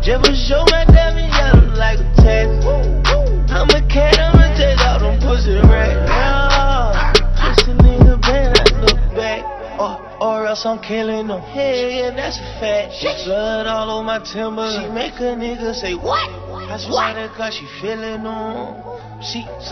Just for show my diamond yellow like a tax. I'm a cat, I'ma take out them pussy racks. Yeah. Pussy nigga bang, I look back. Or else I'm killing them. Hey, yeah, that's a fact. Blood all over my timber. She make a nigga say, what? I swear to God, she feeling them. She